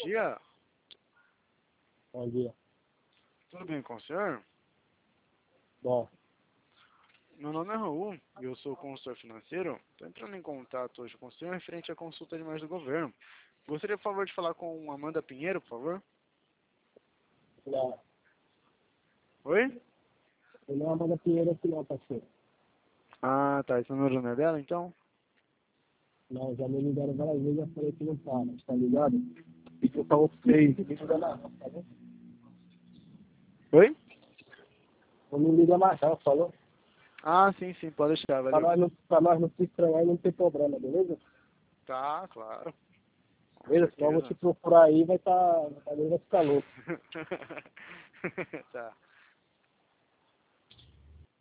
dia. Bom dia. Tudo bem com o senhor? Bom, Meu nome é Raul e eu sou consultor financeiro. Estou entrando em contato hoje com o senhor referente à consulta de imagem do governo. Gostaria, por favor, de falar com Amanda Pinheiro, por favor? não, Oi? eu não Amanda Pinheiro aqui não, parceiro. Ah, tá. Esse número não é dela, então? Não, já me ligaram várias vezes, eu falei que não tá, mas tá ligado? E que eu falo pra vocês, me liga mais, tá bom? Oi? Não me liga mais, não, falou? Ah, sim, sim. Pode deixar, valeu. Pra nós não se estranhar e não ter problema, beleza? Tá, claro. Com Beleza? Senão eu vou certeza. te procurar aí, vai ficar louco. Tá.